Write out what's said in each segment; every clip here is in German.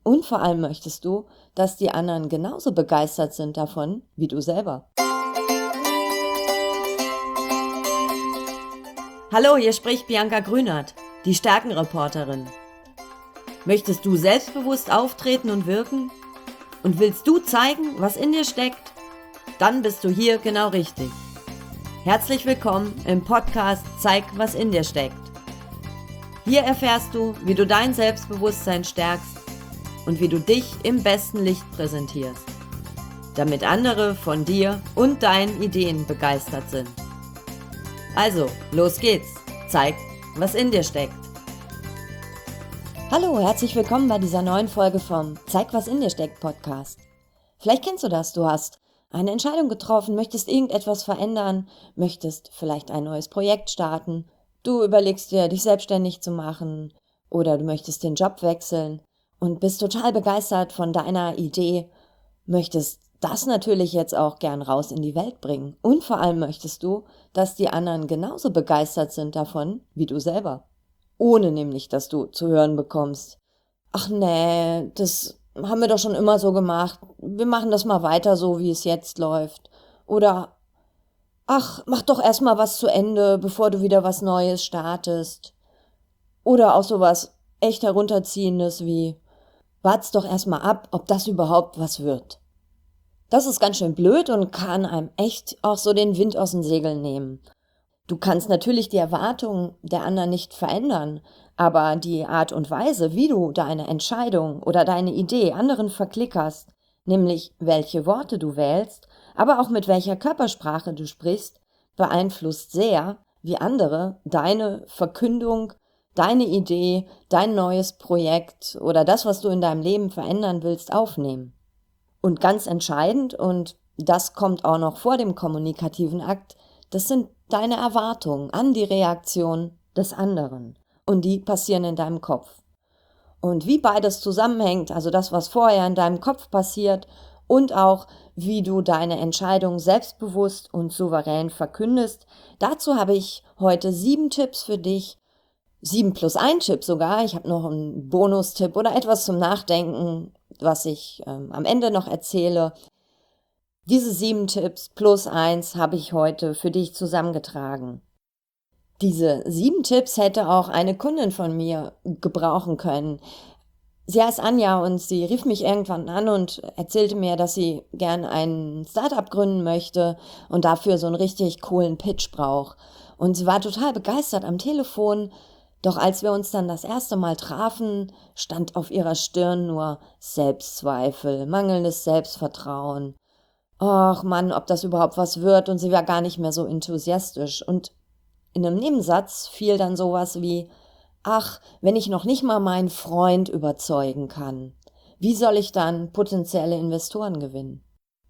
Und vor allem möchtest du, dass die anderen genauso begeistert sind davon wie du selber. Hallo, hier spricht Bianca Grünert, die Stärkenreporterin. Möchtest du selbstbewusst auftreten und wirken? Und willst du zeigen, was in dir steckt? Dann bist du hier genau richtig. Herzlich willkommen im Podcast Zeig, was in dir steckt. Hier erfährst du, wie du dein Selbstbewusstsein stärkst und wie du dich im besten Licht präsentierst, damit andere von dir und deinen Ideen begeistert sind. Also, los geht's. Zeig, was in dir steckt. Hallo, herzlich willkommen bei dieser neuen Folge vom Zeig, was in dir steckt Podcast. Vielleicht kennst du das, du hast eine Entscheidung getroffen, möchtest irgendetwas verändern, möchtest vielleicht ein neues Projekt starten, du überlegst dir, dich selbstständig zu machen oder du möchtest den Job wechseln und bist total begeistert von deiner Idee, möchtest das natürlich jetzt auch gern raus in die Welt bringen. Und vor allem möchtest du, dass die anderen genauso begeistert sind davon wie du selber. Ohne nämlich, dass du zu hören bekommst: Ach nee, das haben wir doch schon immer so gemacht. Wir machen das mal weiter so, wie es jetzt läuft. Oder ach, mach doch erstmal was zu Ende, bevor du wieder was Neues startest. Oder auch sowas echt Herunterziehendes wie: Wart's doch erstmal ab, ob das überhaupt was wird. Das ist ganz schön blöd und kann einem echt auch so den Wind aus den Segeln nehmen. Du kannst natürlich die Erwartungen der anderen nicht verändern, aber die Art und Weise, wie du deine Entscheidung oder deine Idee anderen verklickerst, nämlich welche Worte du wählst, aber auch mit welcher Körpersprache du sprichst, beeinflusst sehr, wie andere deine Verkündung, deine Idee, dein neues Projekt oder das, was du in deinem Leben verändern willst, aufnehmen. Und ganz entscheidend, und das kommt auch noch vor dem kommunikativen Akt, das sind deine Erwartungen an die Reaktion des anderen. Und die passieren in deinem Kopf. Und wie beides zusammenhängt, also das, was vorher in deinem Kopf passiert und auch wie du deine Entscheidung selbstbewusst und souverän verkündest, dazu habe ich heute 7 Tipps für dich. 7 plus 1 Tipp sogar. Ich habe noch einen Bonustipp oder etwas zum Nachdenken, was ich am Ende noch erzähle. Diese 7 Tipps plus 1 habe ich heute für dich zusammengetragen. Diese 7 Tipps hätte auch eine Kundin von mir gebrauchen können. Sie heißt Anja und sie rief mich irgendwann an und erzählte mir, dass sie gern ein Startup gründen möchte und dafür so einen richtig coolen Pitch braucht. Und sie war total begeistert am Telefon, doch als wir uns dann das erste Mal trafen, stand auf ihrer Stirn nur Selbstzweifel, mangelndes Selbstvertrauen. Ach Mann, ob das überhaupt was wird, und sie war gar nicht mehr so enthusiastisch. Und in einem Nebensatz fiel dann sowas wie: Ach, wenn ich noch nicht mal meinen Freund überzeugen kann, wie soll ich dann potenzielle Investoren gewinnen?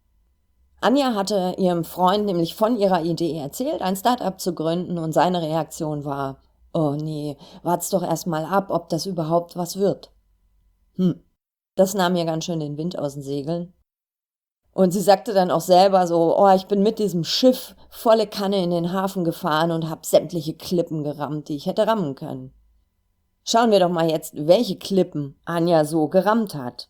Anja hatte ihrem Freund nämlich von ihrer Idee erzählt, ein Startup zu gründen, und seine Reaktion war: Oh nee, wart's doch erst mal ab, ob das überhaupt was wird. Das nahm ihr ganz schön den Wind aus den Segeln. Und sie sagte dann auch selber so: Oh, ich bin mit diesem Schiff volle Kanne in den Hafen gefahren und habe sämtliche Klippen gerammt, die ich hätte rammen können. Schauen wir doch mal jetzt, welche Klippen Anja so gerammt hat.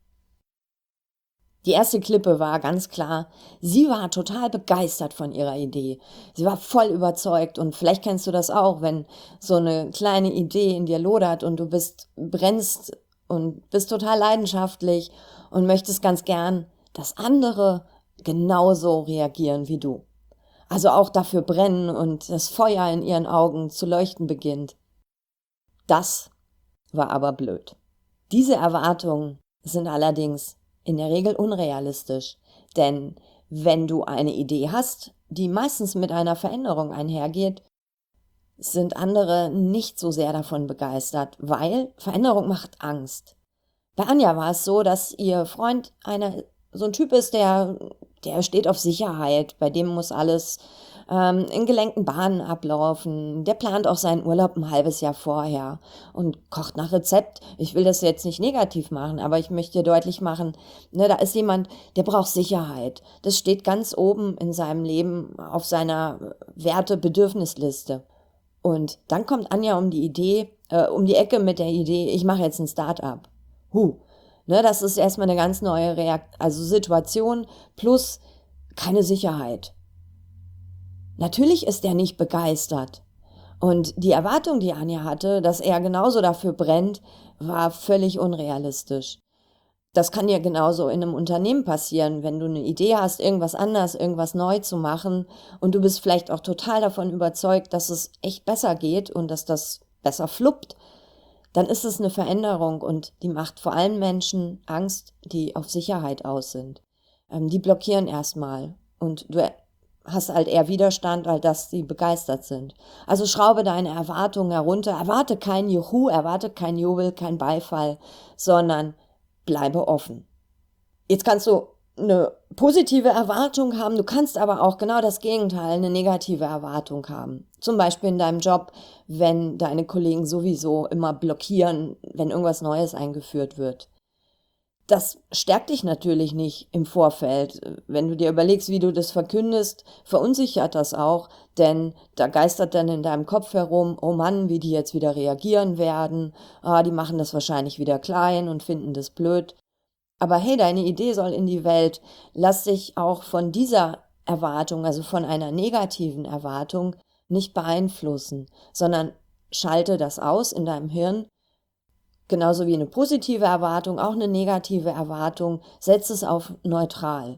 Die erste Klippe war ganz klar: Sie war total begeistert von ihrer Idee. Sie war voll überzeugt, und vielleicht kennst du das auch, wenn so eine kleine Idee in dir lodert und du brennst und bist total leidenschaftlich und möchtest ganz gern, dass andere genauso reagieren wie du. Also auch dafür brennen und das Feuer in ihren Augen zu leuchten beginnt. Das war aber blöd. Diese Erwartungen sind allerdings in der Regel unrealistisch, denn wenn du eine Idee hast, die meistens mit einer Veränderung einhergeht, sind andere nicht so sehr davon begeistert, weil Veränderung macht Angst. Bei Anja war es so, dass ihr Freund so ein Typ ist, der steht auf Sicherheit, bei dem muss alles in gelenkten Bahnen ablaufen. Der plant auch seinen Urlaub ein halbes Jahr vorher und kocht nach Rezept. Ich will das jetzt nicht negativ machen, aber ich möchte dir deutlich machen, ne, da ist jemand, der braucht Sicherheit. Das steht ganz oben in seinem Leben auf seiner Werte-Bedürfnisliste. Und dann kommt Anja um die Ecke mit der Idee: Ich mache jetzt ein Start-up. Ne, das ist erstmal eine ganz neue Situation plus keine Sicherheit. Natürlich ist er nicht begeistert. Und die Erwartung, die Anja hatte, dass er genauso dafür brennt, war völlig unrealistisch. Das kann ja genauso in einem Unternehmen passieren, wenn du eine Idee hast, irgendwas anders, irgendwas neu zu machen und du bist vielleicht auch total davon überzeugt, dass es echt besser geht und dass das besser fluppt, dann ist es eine Veränderung und die macht vor allem Menschen Angst, die auf Sicherheit aus sind. Die blockieren erstmal und du hast halt eher Widerstand, als dass sie begeistert sind. Also schraube deine Erwartungen herunter, erwarte kein Juhu, erwarte kein Jubel, kein Beifall, sondern bleibe offen. Jetzt kannst du eine positive Erwartung haben, du kannst aber auch genau das Gegenteil, eine negative Erwartung haben. Zum Beispiel in deinem Job, wenn deine Kollegen sowieso immer blockieren, wenn irgendwas Neues eingeführt wird. Das stärkt dich natürlich nicht im Vorfeld. Wenn du dir überlegst, wie du das verkündest, verunsichert das auch, denn da geistert dann in deinem Kopf herum, oh Mann, wie die jetzt wieder reagieren werden, die machen das wahrscheinlich wieder klein und finden das blöd. Aber hey, deine Idee soll in die Welt. Lass dich auch von dieser Erwartung, also von einer negativen Erwartung, nicht beeinflussen, sondern schalte das aus in deinem Hirn. Genauso wie eine positive Erwartung, auch eine negative Erwartung, setz es auf neutral.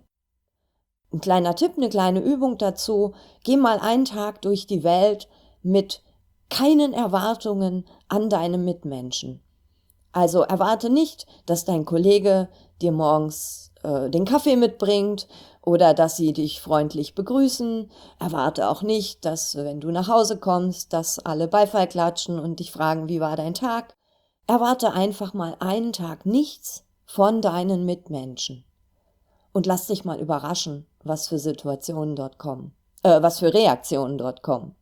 Ein kleiner Tipp, eine kleine Übung dazu, geh mal einen Tag durch die Welt mit keinen Erwartungen an deine Mitmenschen. Also erwarte nicht, dass dein Kollege dir morgens den Kaffee mitbringt oder dass sie dich freundlich begrüßen. Erwarte auch nicht, dass, wenn du nach Hause kommst, dass alle Beifall klatschen und dich fragen, wie war dein Tag. Erwarte einfach mal einen Tag nichts von deinen Mitmenschen und lass dich mal überraschen, was für Situationen dort kommen, was für Reaktionen dort kommen.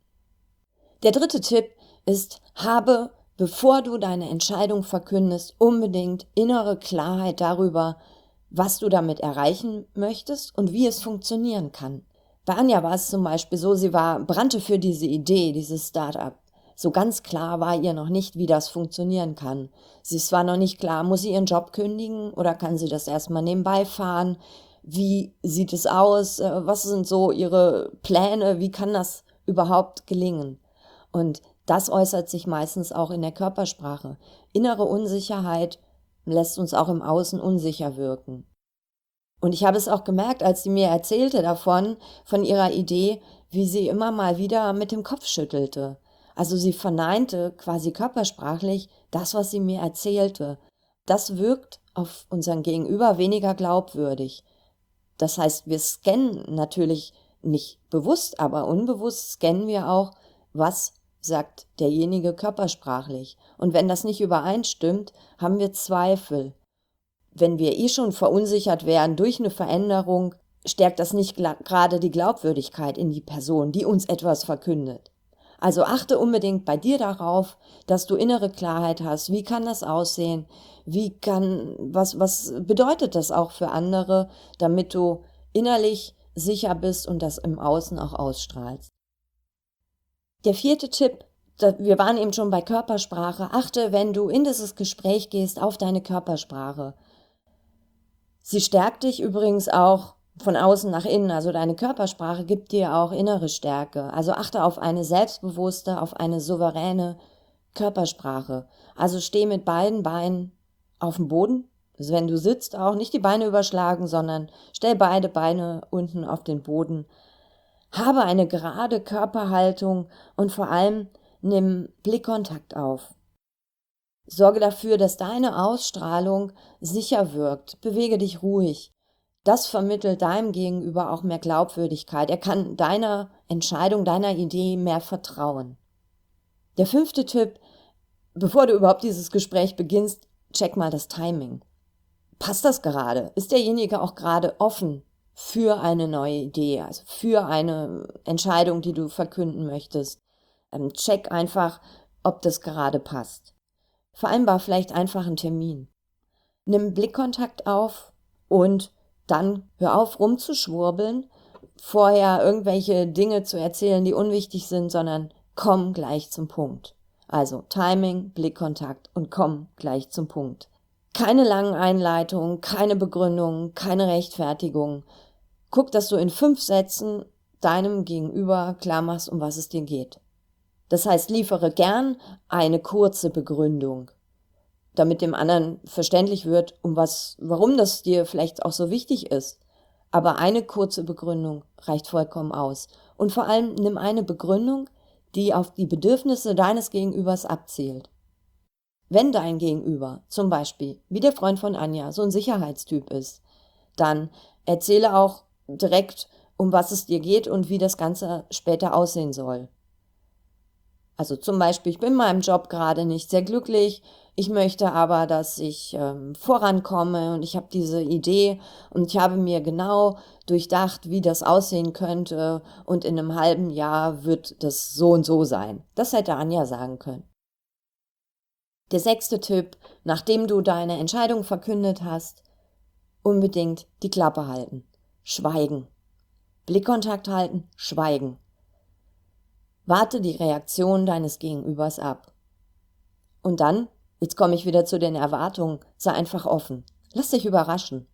Der dritte Tipp ist, habe, bevor du deine Entscheidung verkündest, unbedingt innere Klarheit darüber, was du damit erreichen möchtest und wie es funktionieren kann. Bei Anja war es zum Beispiel so, sie brannte für diese Idee, dieses Start-up. So ganz klar war ihr noch nicht, wie das funktionieren kann. Es war noch nicht klar, muss sie ihren Job kündigen oder kann sie das erstmal nebenbei fahren? Wie sieht es aus? Was sind so ihre Pläne? Wie kann das überhaupt gelingen? Und das äußert sich meistens auch in der Körpersprache. Innere Unsicherheit lässt uns auch im Außen unsicher wirken. Und ich habe es auch gemerkt, als sie mir erzählte von ihrer Idee, wie sie immer mal wieder mit dem Kopf schüttelte. Also sie verneinte quasi körpersprachlich das, was sie mir erzählte. Das wirkt auf unseren Gegenüber weniger glaubwürdig. Das heißt, wir scannen natürlich nicht bewusst, aber unbewusst scannen wir auch, was sagt derjenige körpersprachlich. Und wenn das nicht übereinstimmt, haben wir Zweifel. Wenn wir schon verunsichert werden durch eine Veränderung, stärkt das nicht gerade die Glaubwürdigkeit in die Person, die uns etwas verkündet. Also achte unbedingt bei dir darauf, dass du innere Klarheit hast. Wie kann das aussehen? Was bedeutet das auch für andere, damit du innerlich sicher bist und das im Außen auch ausstrahlst? Der vierte Tipp, wir waren eben schon bei Körpersprache. Achte, wenn du in dieses Gespräch gehst, auf deine Körpersprache. Sie stärkt dich übrigens auch von außen nach innen, also deine Körpersprache gibt dir auch innere Stärke. Also achte auf eine selbstbewusste, auf eine souveräne Körpersprache. Also steh mit beiden Beinen auf dem Boden. Also wenn du sitzt, auch nicht die Beine überschlagen, sondern stell beide Beine unten auf den Boden. Habe eine gerade Körperhaltung und vor allem nimm Blickkontakt auf. Sorge dafür, dass deine Ausstrahlung sicher wirkt. Bewege dich ruhig. Das vermittelt deinem Gegenüber auch mehr Glaubwürdigkeit. Er kann deiner Entscheidung, deiner Idee mehr vertrauen. Der fünfte Tipp, bevor du überhaupt dieses Gespräch beginnst, check mal das Timing. Passt das gerade? Ist derjenige auch gerade offen für eine neue Idee, also für eine Entscheidung, die du verkünden möchtest? Check einfach, ob das gerade passt. Vereinbar vielleicht einfach einen Termin. Nimm Blickkontakt auf und dann hör auf rumzuschwurbeln, vorher irgendwelche Dinge zu erzählen, die unwichtig sind, sondern komm gleich zum Punkt. Also Timing, Blickkontakt und komm gleich zum Punkt. Keine langen Einleitungen, keine Begründungen, keine Rechtfertigung. Guck, dass du in 5 Sätzen deinem Gegenüber klar machst, um was es dir geht. Das heißt, liefere gern eine kurze Begründung, damit dem anderen verständlich wird, warum das dir vielleicht auch so wichtig ist. Aber eine kurze Begründung reicht vollkommen aus. Und vor allem nimm eine Begründung, die auf die Bedürfnisse deines Gegenübers abzielt. Wenn dein Gegenüber, zum Beispiel, wie der Freund von Anja, so ein Sicherheitstyp ist, dann erzähle auch direkt, um was es dir geht und wie das Ganze später aussehen soll. Also zum Beispiel, ich bin in meinem Job gerade nicht sehr glücklich, ich möchte aber, dass ich vorankomme und ich habe diese Idee und ich habe mir genau durchdacht, wie das aussehen könnte und in einem halben Jahr wird das so und so sein. Das hätte Anja sagen können. Der 6. Tipp, nachdem du deine Entscheidung verkündet hast, unbedingt die Klappe halten. Schweigen. Blickkontakt halten, schweigen. Warte die Reaktion deines Gegenübers ab. Und dann, jetzt komme ich wieder zu den Erwartungen, sei einfach offen. Lass dich überraschen.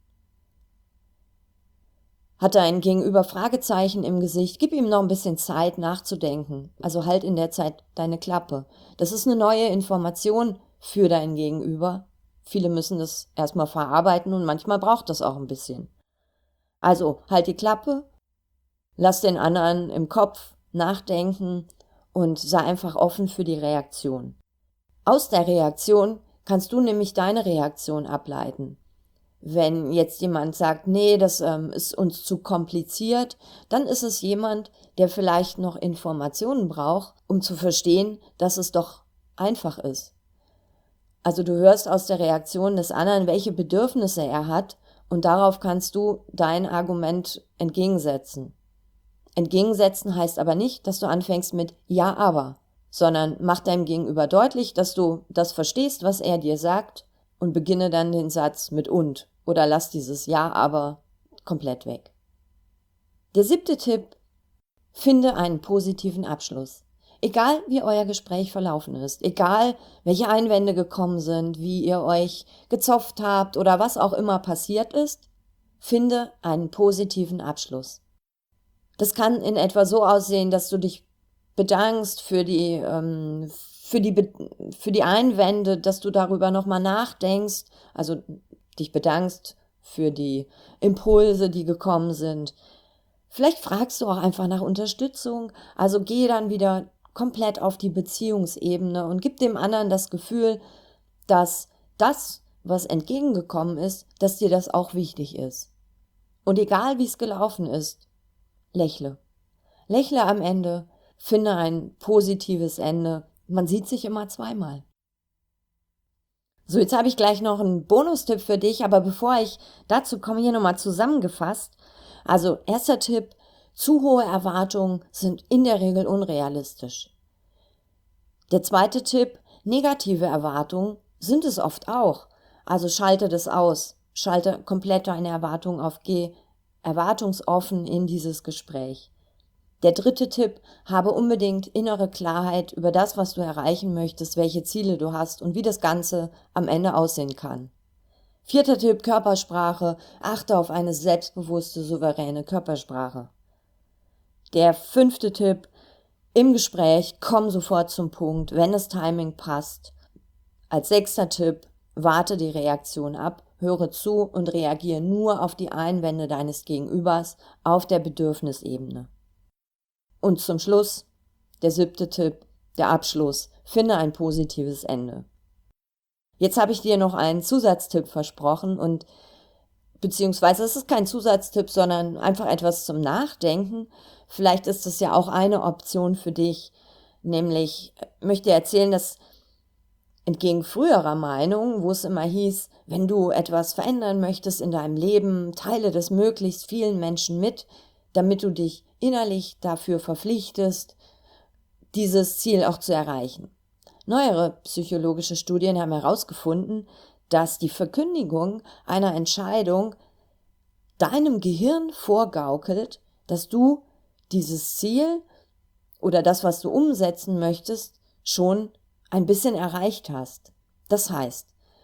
Hat dein Gegenüber Fragezeichen im Gesicht, gib ihm noch ein bisschen Zeit nachzudenken. Also halt in der Zeit deine Klappe. Das ist eine neue Information für dein Gegenüber. Viele müssen das erstmal verarbeiten und manchmal braucht das auch ein bisschen. Also halt die Klappe, lass den anderen im Kopf nachdenken und sei einfach offen für die Reaktion. Aus der Reaktion kannst du nämlich deine Reaktion ableiten. Wenn jetzt jemand sagt, nee, das ist uns zu kompliziert, dann ist es jemand, der vielleicht noch Informationen braucht, um zu verstehen, dass es doch einfach ist. Also du hörst aus der Reaktion des anderen, welche Bedürfnisse er hat und darauf kannst du dein Argument entgegensetzen. Entgegensetzen heißt aber nicht, dass du anfängst mit ja, aber, sondern mach deinem Gegenüber deutlich, dass du das verstehst, was er dir sagt und beginne dann den Satz mit und oder lass dieses ja, aber komplett weg. Der 7. Tipp, finde einen positiven Abschluss. Egal wie euer Gespräch verlaufen ist, egal welche Einwände gekommen sind, wie ihr euch gezopft habt oder was auch immer passiert ist, finde einen positiven Abschluss. Das kann in etwa so aussehen, dass du dich bedankst für die Einwände, dass du darüber nochmal nachdenkst, also dich bedankst für die Impulse, die gekommen sind. Vielleicht fragst du auch einfach nach Unterstützung, also geh dann wieder komplett auf die Beziehungsebene und gib dem anderen das Gefühl, dass das, was entgegengekommen ist, dass dir das auch wichtig ist. Und egal wie es gelaufen ist, lächle. Lächle am Ende, finde ein positives Ende. Man sieht sich immer zweimal. So, jetzt habe ich gleich noch einen Bonustipp für dich, aber bevor ich dazu komme, hier nochmal zusammengefasst. Also, 1. Tipp, zu hohe Erwartungen sind in der Regel unrealistisch. Der 2. Tipp, negative Erwartungen sind es oft auch. Also schalte das aus. Schalte komplett deine Erwartungen auf, geh erwartungsoffen in dieses Gespräch. Der 3. Tipp, habe unbedingt innere Klarheit über das, was du erreichen möchtest, welche Ziele du hast und wie das Ganze am Ende aussehen kann. 4. Tipp, Körpersprache, achte auf eine selbstbewusste, souveräne Körpersprache. Der 5. Tipp, im Gespräch komm sofort zum Punkt, wenn das Timing passt. Als 6. Tipp, warte die Reaktion ab, höre zu und reagiere nur auf die Einwände deines Gegenübers auf der Bedürfnisebene. Und zum Schluss, der 7. Tipp, der Abschluss, finde ein positives Ende. Jetzt habe ich dir noch einen Zusatztipp versprochen und beziehungsweise es ist kein Zusatztipp, sondern einfach etwas zum Nachdenken. Vielleicht ist es ja auch eine Option für dich, nämlich möchte erzählen, dass entgegen früherer Meinung, wo es immer hieß, wenn du etwas verändern möchtest in deinem Leben, teile das möglichst vielen Menschen mit, damit du dich innerlich dafür verpflichtest, dieses Ziel auch zu erreichen. Neuere psychologische Studien haben herausgefunden, dass die Verkündigung einer Entscheidung deinem Gehirn vorgaukelt, dass du dieses Ziel oder das, was du umsetzen möchtest, schon ein bisschen erreicht hast. Das heißt,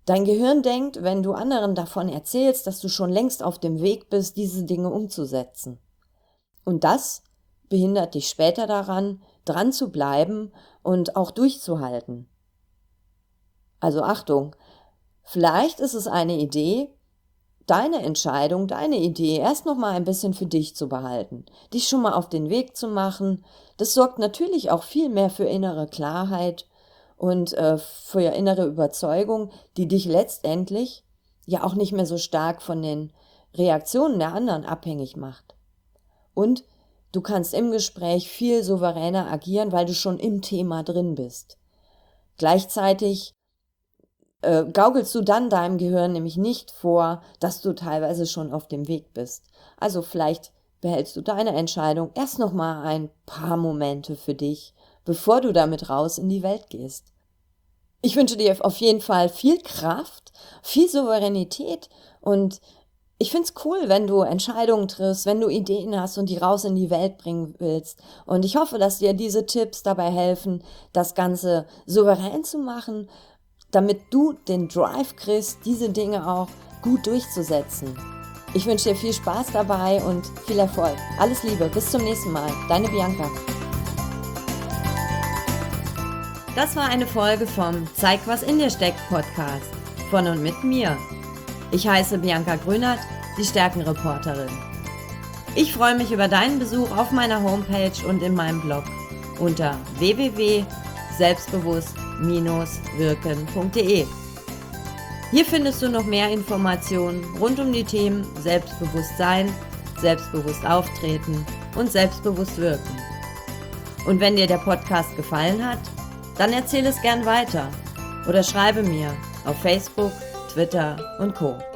Dein Gehirn denkt, wenn du anderen davon erzählst, dass du schon längst auf dem Weg bist, diese Dinge umzusetzen. Und das behindert dich später daran, dran zu bleiben und auch durchzuhalten. Also Achtung, vielleicht ist es eine Idee, deine Entscheidung, deine Idee erst noch mal ein bisschen für dich zu behalten, dich schon mal auf den Weg zu machen. Das sorgt natürlich auch viel mehr für innere Klarheit und für innere Überzeugung, die dich letztendlich ja auch nicht mehr so stark von den Reaktionen der anderen abhängig macht. Und du kannst im Gespräch viel souveräner agieren, weil du schon im Thema drin bist. Gleichzeitig gaukelst du dann deinem Gehirn nämlich nicht vor, dass du teilweise schon auf dem Weg bist. Also vielleicht behältst du deine Entscheidung erst noch mal ein paar Momente für dich, bevor du damit raus in die Welt gehst. Ich wünsche dir auf jeden Fall viel Kraft, viel Souveränität und ich find's cool, wenn du Entscheidungen triffst, wenn du Ideen hast und die raus in die Welt bringen willst. Und ich hoffe, dass dir diese Tipps dabei helfen, das Ganze souverän zu machen, damit du den Drive kriegst, diese Dinge auch gut durchzusetzen. Ich wünsche dir viel Spaß dabei und viel Erfolg. Alles Liebe, bis zum nächsten Mal. Deine Bianca. Das war eine Folge vom Zeig, was in dir steckt Podcast von und mit mir. Ich heiße Bianca Grünert, die Stärkenreporterin. Ich freue mich über deinen Besuch auf meiner Homepage und in meinem Blog unter www.selbstbewusst-wirken.de. Hier findest du noch mehr Informationen rund um die Themen Selbstbewusstsein, selbstbewusst auftreten und selbstbewusst wirken. Und wenn dir der Podcast gefallen hat, dann erzähle es gern weiter oder schreibe mir auf Facebook, Twitter und Co.